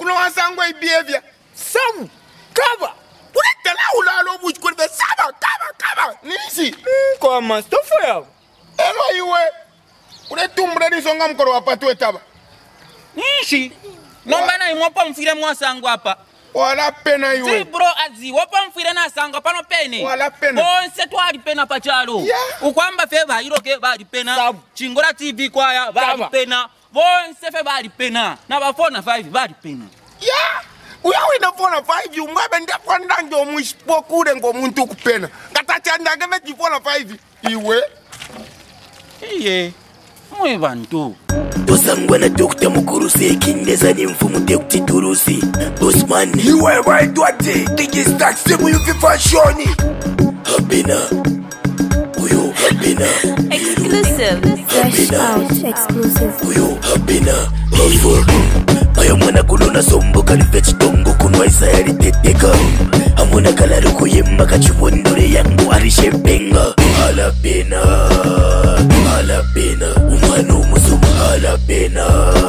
kuno wasango behavior. Sam, cover. Put la ulalo buch kwa saba, cover. Nisi. Koma, stofo. Elo iwe. Ule tumbre ni songa mkoro wapatu etaba. Nisi. Nomba na imopa mfire mwasango hapa. Wala pena iwe. Si bro azi, wapa mfire na sango pano pene. Wala pena. Bonse twali pena pachalo. Ukwamba feba hiro ke bali pena. Chingora TV kwaya bali pena. Bonse fe bali pena. Na bafona 5 bali pena. Yeah. Uya wina fona 5 yu mwabe ndefwa ndango mwishpokure ngo muntu kupena. Katachanda ngeme jifona 5 iwe. Iye. Mwe bantu. Tosangwana Dr. Mukurusi kindeza ni mfumu tekti turusi Osman Iwe waidwati Digistack simu yuki fashoni Habina Uyo Habina Exclusive Fresh out exclusive Uyo Habina Hifo Ayo mwana kulona sombo kalife chitongo kunwa isa yari teteka Amuna kalaru kuyemba kachubondore yangu arishe penga Halapena Umwana umuzuma halapena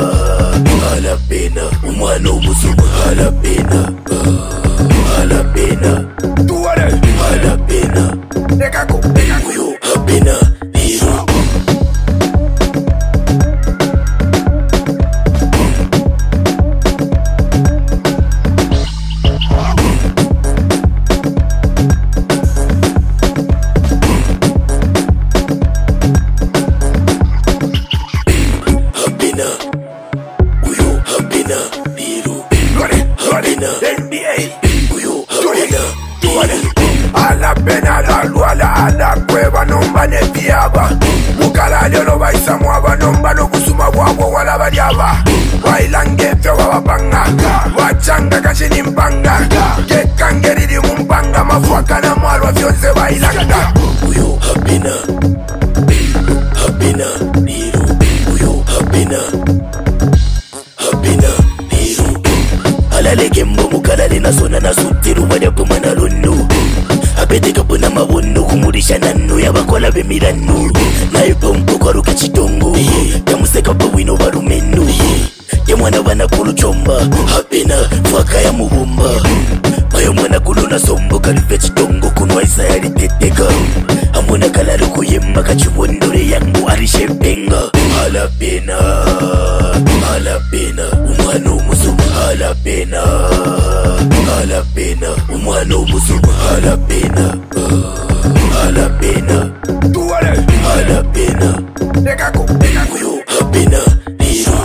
Umwana umuzuma halapena Tuwale Halapena Nekako Uyo Habina Hiro Ala kweba nomba nebyaba mukala lero baisa mwaba nomba no kusuma bwabo wala balyaba bailange fyo babanga wachanga kashini mpanga gekangeri mumpanga mafwaka na mwalwa vyonse bailanga uyo Habina Niru uyo Habina Niru alaleke mbo mukala lena sona nasutiru madapu manalunu Abete kapuna mabono kumurisha nanu yabakola bemiranu nayo pompo kwaruka chitongo yamuseka bawino barumenu ya mwana bana kuluchomba Habina fwaka ya mubumba mayo mwana kuluna sombo kalife chitongo kunwa isa yari teteka amuna kalaru kuyemba kachubondore yangu arishe penga Halapena umwana umuzuma Halapena umwana umuzuma Halapena Tuwale Nekako Uyo Habina Hiro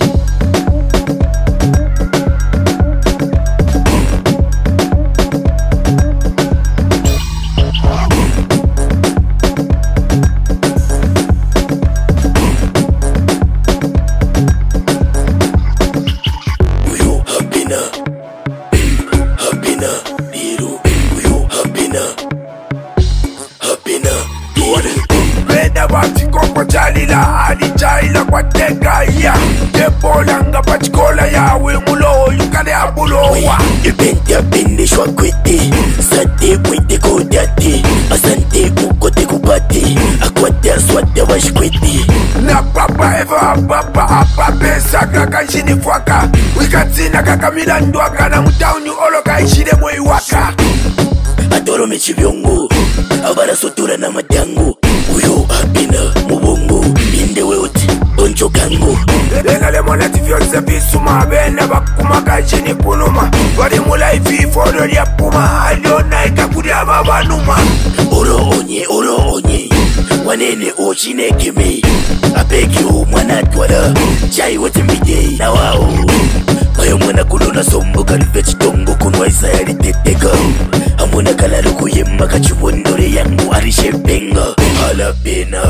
Jalila alijaila kwa tega ya Debola nga pachikola ya Wimulo yukale abulowa Ibente apende shwa kwete Sate kwete kodate Asante kukote kubate Akwate aswate washkwete Na papa eva papa apa pesa kaka nshini fwaka Wikatina kaka milandwaka na mutauni oloka ishide mwiwaka Adoro mechi vyongo Abara sotura na matango Uyo Habina mubongo Inde weoti oncho kango Lenga lemonati vyonse visuma Bene bakumaka ishini kunuma Wari mula ifi fodo ya puma Aliona ikakudi ababanuma Oro onye Wanene ochine kime Apeki mwana twala Chai wote mbide na wao Mayo mwana kulona sombo kalife chitongo kunwa isa yari teteka Amuna kalaru kuyemba kachubondore yangu arishe penga Halapena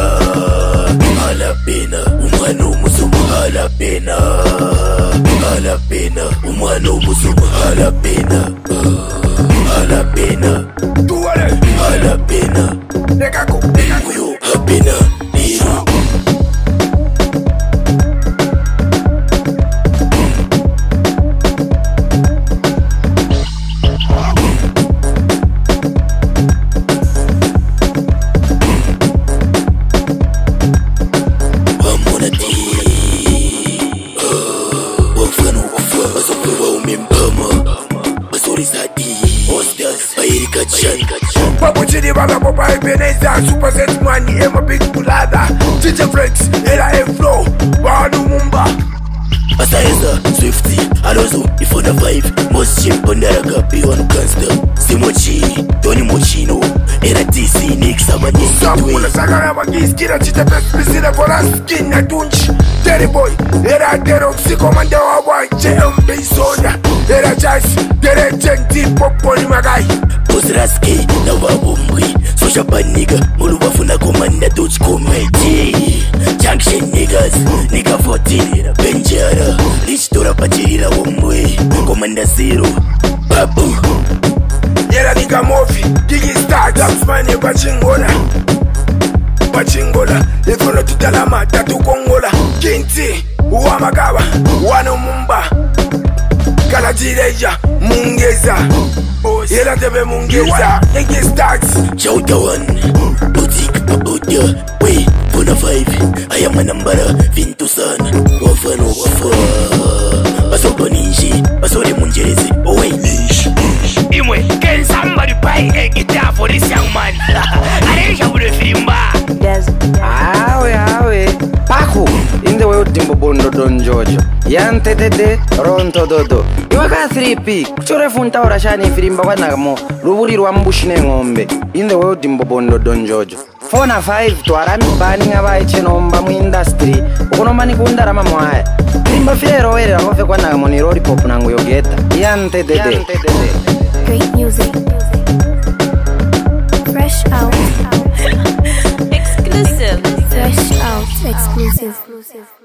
umwana umuzuma Halapena umwana umuzuma Halapena Tuwale Nekako Uyo Habina Niru Wafano kufa Mempama Basuri Sadi Hostels Bairika Chan Papo chini baga popa Ebeneza Super set money Ema big bulada Chicha Flex Era Flow Wanu Mumba Asaeza, Swifty, Alonso, Ifona 5 Most Chimpo Naraga, Beyond Gangster Simochi, Tony Mochino Era TC, Nick Samani Samula Sagara Bagis Kira Chita Best Piscina Koras Skin na Tunch Terry Boy Era Deroxy Commander Hawaii JMB Sonia Era Jazz Dere Genti Popoli Magai Posraski, Nawabumri Social Paniga, Mulubafuna Commander Dutch Comedy Junction Niggas, Nigga 14 Benjara Rich Tora Pachirila Womwe Commander Zero Babu Yera Nigga Mofi Gigi Star Dams Mane Pachingola Efono Tutalama Tatu Kongola Kinti Uwamagaba Wano Mumba Kalatireja Mungeza Yera Tebe Mungeza Gigi Stars Chowtawan Boutique Abuja Wey Fona 5 I am a number Vintusan Wafano Wafa Basoba Ninji Basore Munjerezi Owey Imwe Can somebody buy a guitar for this young man? Areja bude filimba Awe Paku In the way Timbo Bondo Don Jojo Yante Dede Ronto Dodo Iwaka 3P Kuchore funta ora shani filimba wanagamo Ruburi rwambushine ngombe In the way Timbo Bondo Don Jojo Fona 5 Tuarami bani ngabai chenomba mu industry Ukonomba ni kundara mamwaya Filimba filero wele Rakofe kwa nagamo ni Rory Pop nangu yogeta Yante Dede Great music. Fresh out. Exclusive. Fresh out. Exclusive.